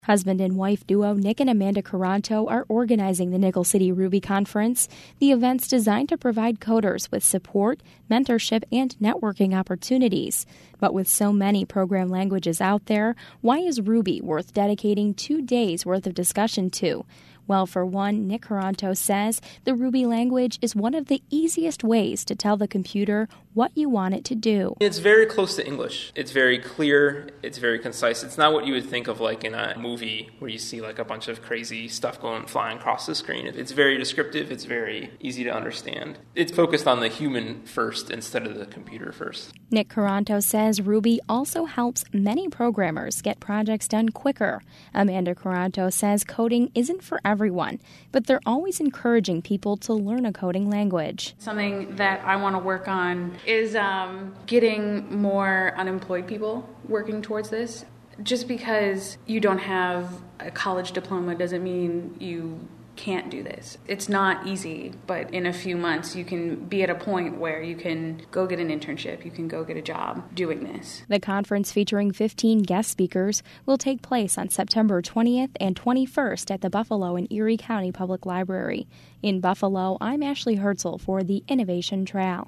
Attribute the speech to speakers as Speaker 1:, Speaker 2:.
Speaker 1: Husband and wife duo Nick and Amanda Caranto are organizing the Nickel City Ruby Conference. The event's designed to provide coders with support, mentorship, and networking opportunities. But with so many program languages out there, why is Ruby worth dedicating 2 days' worth of discussion to? Well, for one, Nick Caranto says the Ruby language is one of the easiest ways to tell the computer what you want it to do.
Speaker 2: It's very close to English. It's very clear. It's very concise. It's not what you would think of like in a movie where you see like a bunch of crazy stuff flying across the screen. It's very descriptive. It's very easy to understand. It's focused on the human first instead of the computer first.
Speaker 1: Nick Caranto says Ruby also helps many programmers get projects done quicker. Amanda Caranto says coding isn't for everyone, but they're always encouraging people to learn a coding language.
Speaker 3: Something that I want to work on is getting more unemployed people working towards this. Just because you don't have a college diploma doesn't mean you can't do this. It's not easy, but in a few months you can be at a point where you can go get an internship, you can go get a job doing this.
Speaker 1: The conference, featuring 15 guest speakers, will take place on September 20th and 21st at the Buffalo and Erie County Public Library. In Buffalo, I'm Ashley Herzl for the Innovation Trail.